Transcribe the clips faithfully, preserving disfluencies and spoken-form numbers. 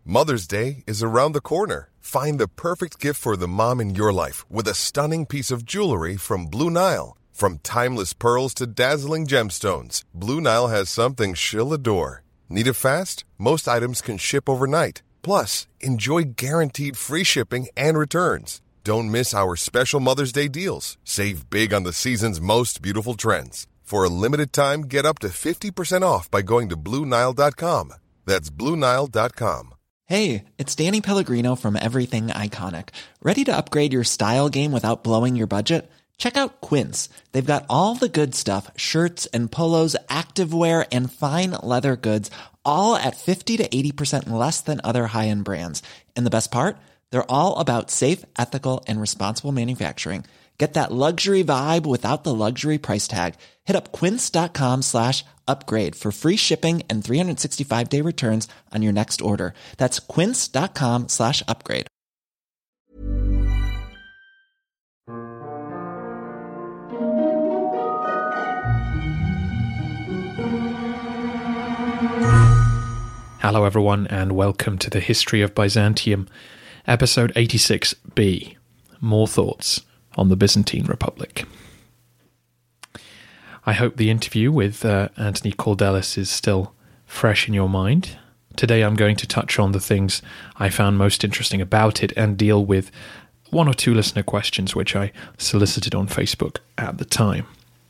Mother's Day is around the corner. Find the perfect gift for the mom in your life with a stunning piece of jewelry from Blue Nile. From timeless pearls to dazzling gemstones, Blue Nile has something she'll adore. Need it fast? Most items can ship overnight. Plus, enjoy guaranteed free shipping and returns. Don't miss our special Mother's Day deals. Save big on the season's most beautiful trends. For a limited time, get up to fifty percent off by going to Blue Nile dot com. That's Blue Nile dot com. Hey, it's Danny Pellegrino from Everything Iconic. Ready to upgrade your style game without blowing your budget? Check out Quince. They've got all the good stuff, shirts and polos, activewear, and fine leather goods, all at fifty to eighty percent less than other high-end brands. And the best part? They're all about safe, ethical, and responsible manufacturing. Get that luxury vibe without the luxury price tag. Hit up quince.com slash upgrade for free shipping and three sixty-five day returns on your next order. That's quince.com slash upgrade. Hello everyone and welcome to the History of Byzantium, episode eighty-six B, More Thoughts on the Byzantine Republic. I hope the interview with uh, Anthony Kaldellis is still fresh in your mind. Today I'm going to touch on the things I found most interesting about it and deal with one or two listener questions which I solicited on Facebook at the time.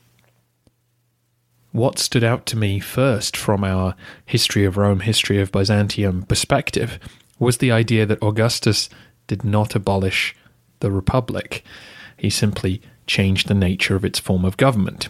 What stood out to me first from our History of Rome, History of Byzantium perspective was the idea that Augustus did not abolish the Republic. He simply changed the nature of its form of government.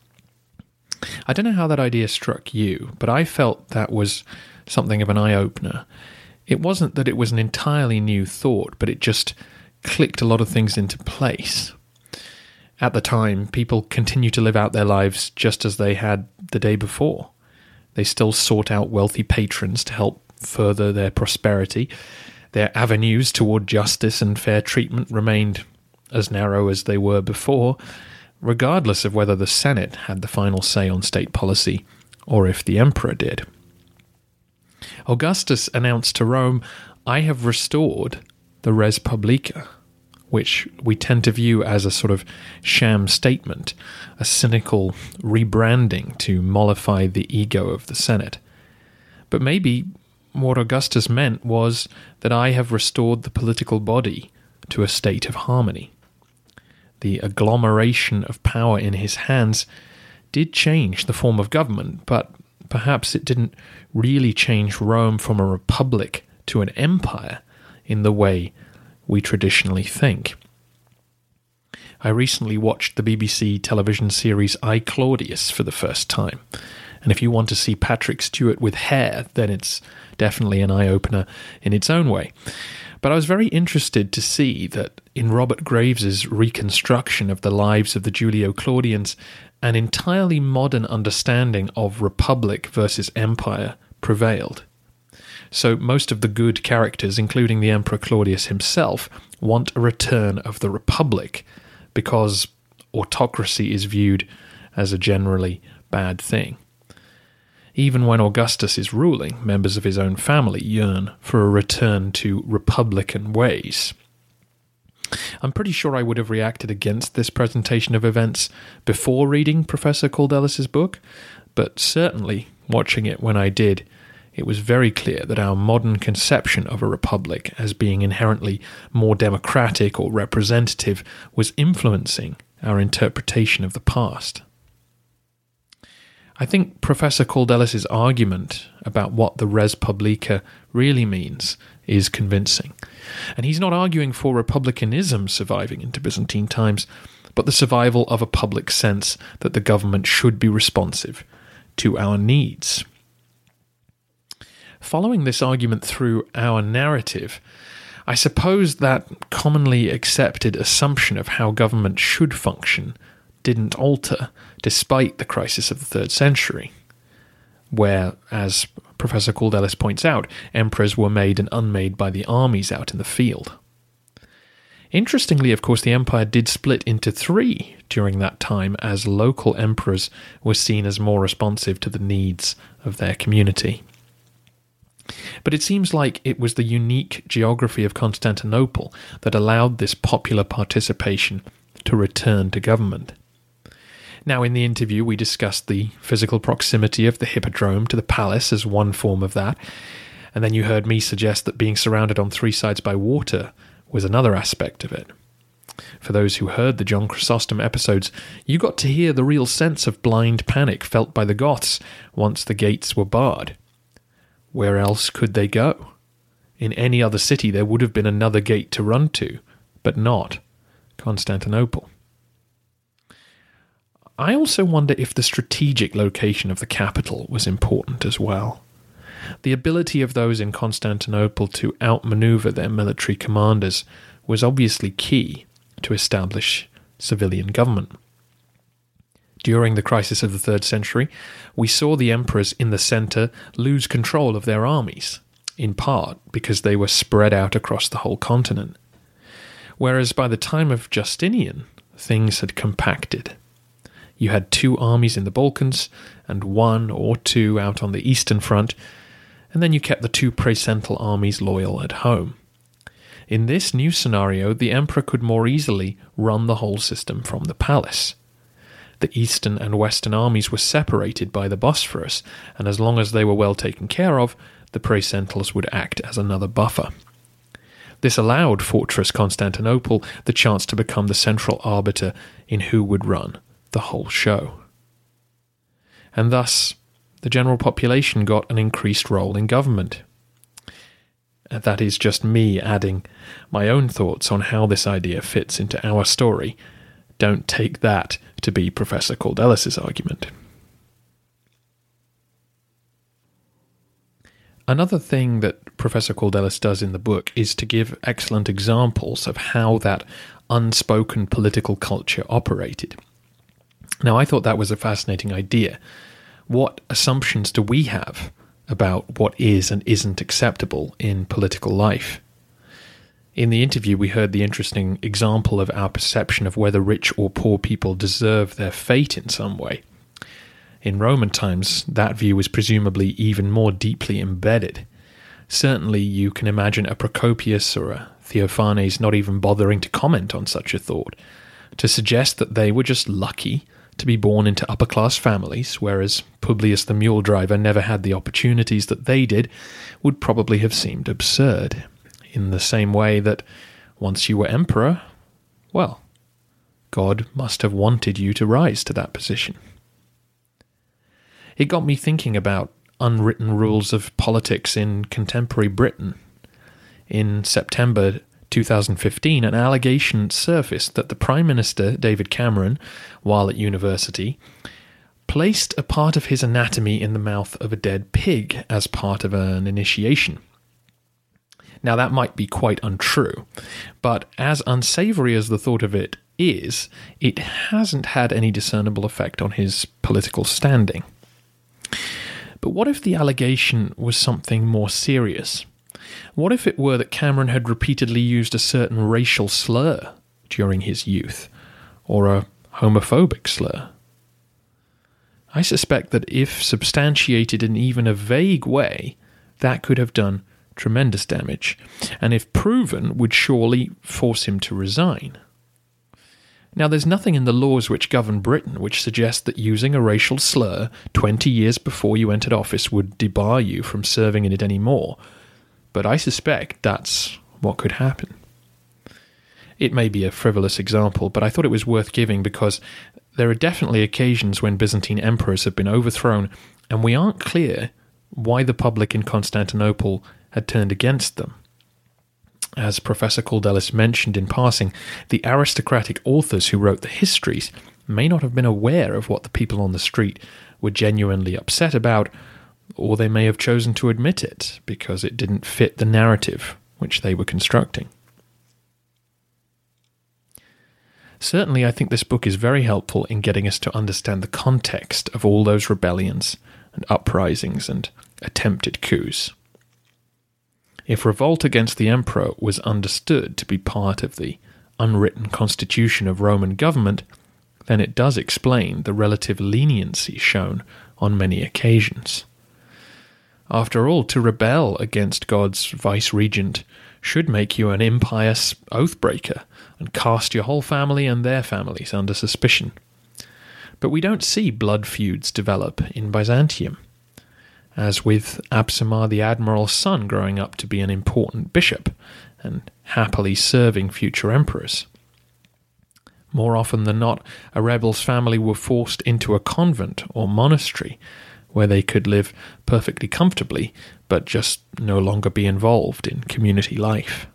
I don't know how that idea struck you, but I felt that was something of an eye-opener. It wasn't that it was an entirely new thought, but it just clicked a lot of things into place. At the time, people continued to live out their lives just as they had the day before. They still sought out wealthy patrons to help further their prosperity. Their avenues toward justice and fair treatment remained as narrow as they were before, regardless of whether the Senate had the final say on state policy or if the emperor did. Augustus announced to Rome, "I have restored the res publica," which we tend to view as a sort of sham statement, a cynical rebranding to mollify the ego of the Senate. But maybe what Augustus meant was that I have restored the political body to a state of harmony. The agglomeration of power in his hands did change the form of government, but perhaps it didn't really change Rome from a republic to an empire in the way we traditionally think. I recently watched the B B C television series I, Claudius for the first time, and if you want to see Patrick Stewart with hair, then it's definitely an eye-opener in its own way. But I was very interested to see that in Robert Graves's reconstruction of the lives of the Julio-Claudians, an entirely modern understanding of republic versus empire prevailed. So most of the good characters, including the Emperor Claudius himself, want a return of the Republic because autocracy is viewed as a generally bad thing. Even when Augustus is ruling, members of his own family yearn for a return to republican ways. I'm pretty sure I would have reacted against this presentation of events before reading Professor Kaldellis' book, but certainly watching it when I did, it was very clear that our modern conception of a republic as being inherently more democratic or representative was influencing our interpretation of the past. I think Professor Kaldellis' argument about what the res publica really means is convincing. And he's not arguing for republicanism surviving into Byzantine times, but the survival of a public sense that the government should be responsive to our needs. Following this argument through our narrative, I suppose that commonly accepted assumption of how government should function didn't alter despite the crisis of the third century, where, as Professor Kaldellis points out, emperors were made and unmade by the armies out in the field. Interestingly, of course, the empire did split into three during that time as local emperors were seen as more responsive to the needs of their community. But it seems like it was the unique geography of Constantinople that allowed this popular participation to return to government. Now, in the interview, we discussed the physical proximity of the Hippodrome to the palace as one form of that, and then you heard me suggest that being surrounded on three sides by water was another aspect of it. For those who heard the John Chrysostom episodes, you got to hear the real sense of blind panic felt by the Goths once the gates were barred. Where else could they go? In any other city there would have been another gate to run to, but not Constantinople. I also wonder if the strategic location of the capital was important as well. The ability of those in Constantinople to outmaneuver their military commanders was obviously key to establish civilian government. During the crisis of the third century, we saw the emperors in the centre lose control of their armies, in part because they were spread out across the whole continent. Whereas by the time of Justinian, things had compacted. You had two armies in the Balkans and one or two out on the eastern front, and then you kept the two praesental armies loyal at home. In this new scenario, the emperor could more easily run the whole system from the palace. The eastern and western armies were separated by the Bosphorus, and as long as they were well taken care of, the praesentals would act as another buffer. This allowed Fortress Constantinople the chance to become the central arbiter in who would run the whole show. And thus, the general population got an increased role in government. And that is just me adding my own thoughts on how this idea fits into our story. Don't take that to be Professor Cordelis's argument. Another thing that Professor Cordelis does in the book is to give excellent examples of how that unspoken political culture operated. Now, I thought that was a fascinating idea. What assumptions do we have about what is and isn't acceptable in political life? In the interview, we heard the interesting example of our perception of whether rich or poor people deserve their fate in some way. In Roman times, that view was presumably even more deeply embedded. Certainly, you can imagine a Procopius or a Theophanes not even bothering to comment on such a thought, to suggest that they were just lucky to be born into upper-class families, whereas Publius the mule driver never had the opportunities that they did, would probably have seemed absurd. In the same way that once you were emperor, well, God must have wanted you to rise to that position. It got me thinking about unwritten rules of politics in contemporary Britain. In September two thousand fifteen, an allegation surfaced that the Prime Minister, David Cameron, while at university, placed a part of his anatomy in the mouth of a dead pig as part of an initiation. Now, that might be quite untrue, but as unsavoury as the thought of it is, it hasn't had any discernible effect on his political standing. But what if the allegation was something more serious? What if it were that Cameron had repeatedly used a certain racial slur during his youth, or a homophobic slur? I suspect that if substantiated in even a vague way, that could have done tremendous damage, and if proven, would surely force him to resign. Now, there's nothing in the laws which govern Britain which suggests that using a racial slur twenty years before you entered office would debar you from serving in it anymore, but I suspect that's what could happen. It may be a frivolous example, but I thought it was worth giving because there are definitely occasions when Byzantine emperors have been overthrown, and we aren't clear why the public in Constantinople had turned against them. As Professor Cordelis mentioned in passing, the aristocratic authors who wrote the histories may not have been aware of what the people on the street were genuinely upset about, or they may have chosen to admit it because it didn't fit the narrative which they were constructing. Certainly, I think this book is very helpful in getting us to understand the context of all those rebellions and uprisings and attempted coups. If revolt against the emperor was understood to be part of the unwritten constitution of Roman government, then it does explain the relative leniency shown on many occasions. After all, to rebel against God's vice-regent should make you an impious oath-breaker and cast your whole family and their families under suspicion. But we don't see blood feuds develop in Byzantium, as with Absamar the admiral's son growing up to be an important bishop and happily serving future emperors. More often than not, a rebel's family were forced into a convent or monastery where they could live perfectly comfortably, but just no longer be involved in community life.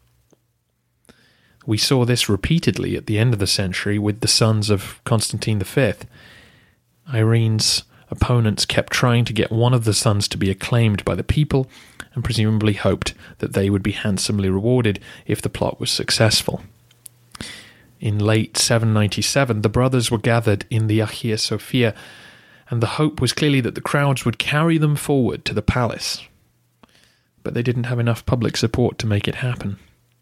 We saw this repeatedly at the end of the century with the sons of Constantine the Fifth. Irene's opponents kept trying to get one of the sons to be acclaimed by the people, and presumably hoped that they would be handsomely rewarded if the plot was successful. In late seven ninety-seven, the brothers were gathered in the Hagia Sophia, and the hope was clearly that the crowds would carry them forward to the palace. But they didn't have enough public support to make it happen.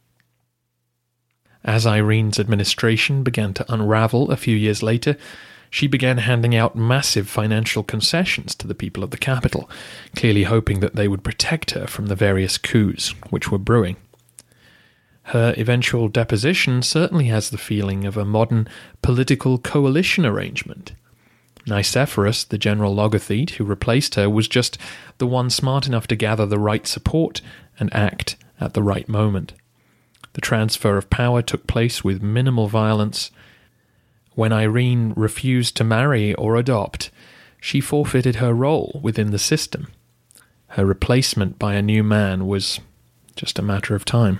As Irene's administration began to unravel a few years later, she began handing out massive financial concessions to the people of the capital, clearly hoping that they would protect her from the various coups which were brewing. Her eventual deposition certainly has the feeling of a modern political coalition arrangement. Nicephorus, the general logothete who replaced her, was just the one smart enough to gather the right support and act at the right moment. The transfer of power took place with minimal violence. When Irene refused to marry or adopt, she forfeited her role within the system. Her replacement by a new man was just a matter of time.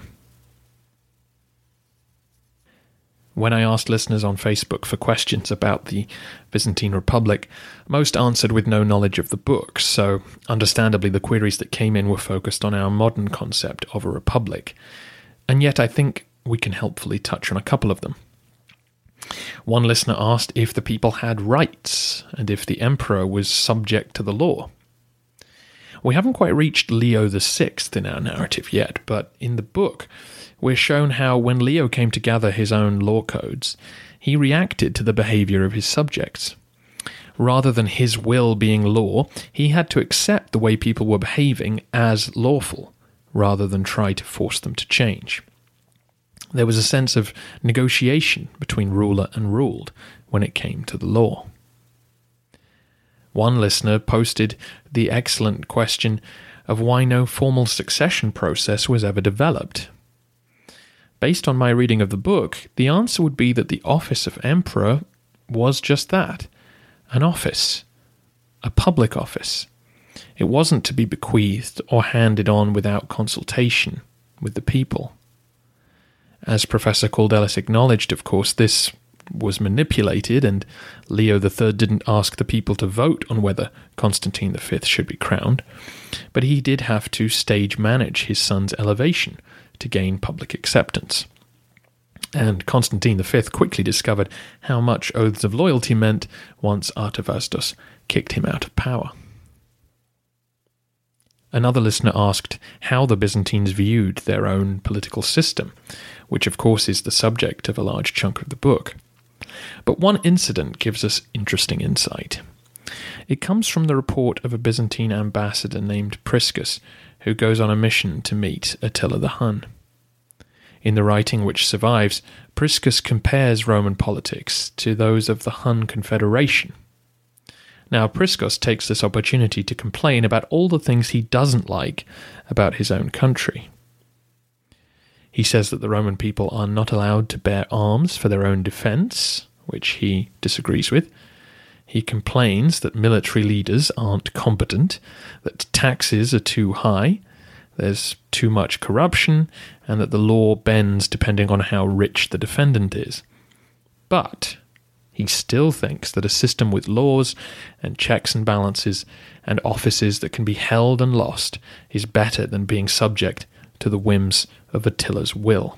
When I asked listeners on Facebook for questions about the Byzantine Republic, most answered with no knowledge of the book, so understandably the queries that came in were focused on our modern concept of a republic. And yet I think we can helpfully touch on a couple of them. One listener asked if the people had rights, and if the emperor was subject to the law. We haven't quite reached Leo the Sixth in our narrative yet, but in the book we're shown how when Leo came to gather his own law codes, he reacted to the behavior of his subjects. Rather than his will being law, he had to accept the way people were behaving as lawful, rather than try to force them to change. There was a sense of negotiation between ruler and ruled when it came to the law. One listener posted the excellent question of why no formal succession process was ever developed. Based on my reading of the book, the answer would be that the office of emperor was just that, an office, a public office. It wasn't to be bequeathed or handed on without consultation with the people. As Professor Caldelis acknowledged, of course, this was manipulated, and Leo the Third didn't ask the people to vote on whether Constantine the Fifth should be crowned, but he did have to stage manage his son's elevation to gain public acceptance. And Constantine the Fifth quickly discovered how much oaths of loyalty meant once Artavasdos kicked him out of power. Another listener asked how the Byzantines viewed their own political system, which of course is the subject of a large chunk of the book. But one incident gives us interesting insight. It comes from the report of a Byzantine ambassador named Priscus, who goes on a mission to meet Attila the Hun. In the writing which survives, Priscus compares Roman politics to those of the Hun Confederation. Now, Priscus takes this opportunity to complain about all the things he doesn't like about his own country. He says that the Roman people are not allowed to bear arms for their own defense, which he disagrees with. He complains that military leaders aren't competent, that taxes are too high, there's too much corruption, and that the law bends depending on how rich the defendant is. But he still thinks that a system with laws and checks and balances and offices that can be held and lost is better than being subject to the whims of Attila's will.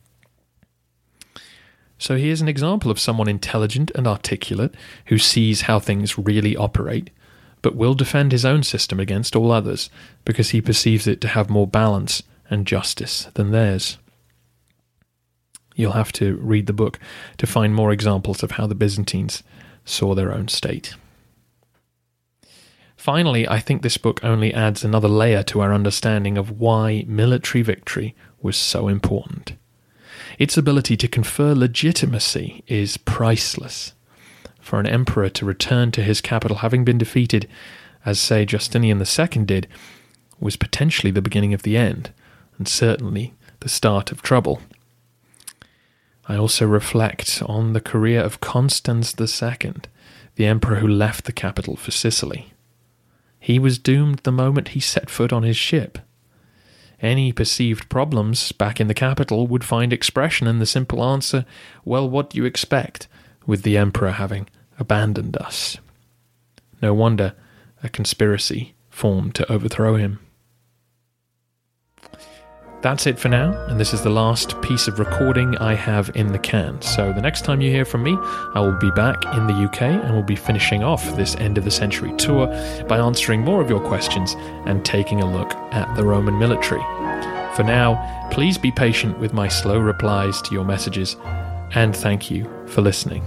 So here's an example of someone intelligent and articulate who sees how things really operate, but will defend his own system against all others because he perceives it to have more balance and justice than theirs. You'll have to read the book to find more examples of how the Byzantines saw their own state. Finally, I think this book only adds another layer to our understanding of why military victory was so important. Its ability to confer legitimacy is priceless. For an emperor to return to his capital having been defeated, as, say, Justinian the Second did, was potentially the beginning of the end, and certainly the start of trouble. I also reflect on the career of Constans the Second, the emperor who left the capital for Sicily. He was doomed the moment he set foot on his ship. Any perceived problems back in the capital would find expression in the simple answer, well, what do you expect, with the emperor having abandoned us? No wonder a conspiracy formed to overthrow him. That's it for now, and this is the last piece of recording I have in the can. So the next time you hear from me, I will be back in the U K and will be finishing off this end of the century tour by answering more of your questions and taking a look at the Roman military. For now, please be patient with my slow replies to your messages, and thank you for listening.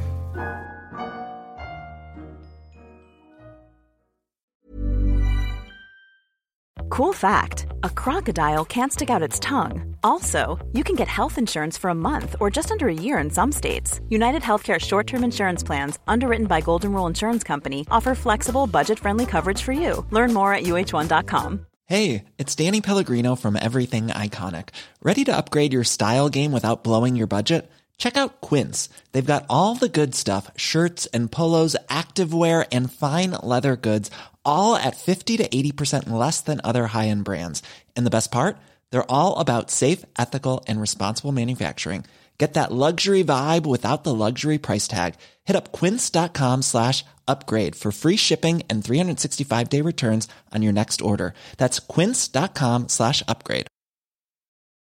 Cool fact, a crocodile can't stick out its tongue. Also, you can get health insurance for a month or just under a year in some states. United Healthcare short-term insurance plans, underwritten by Golden Rule Insurance Company, offer flexible, budget-friendly coverage for you. Learn more at U H one dot com. Hey, it's Danny Pellegrino from Everything Iconic. Ready to upgrade your style game without blowing your budget? Check out Quince. They've got all the good stuff, shirts and polos, activewear, and fine leather goods, all at fifty to eighty percent less than other high-end brands. And the best part? They're all about safe, ethical, and responsible manufacturing. Get that luxury vibe without the luxury price tag. Hit up quince.com slash upgrade for free shipping and three sixty-five day returns on your next order. That's quince.com slash upgrade.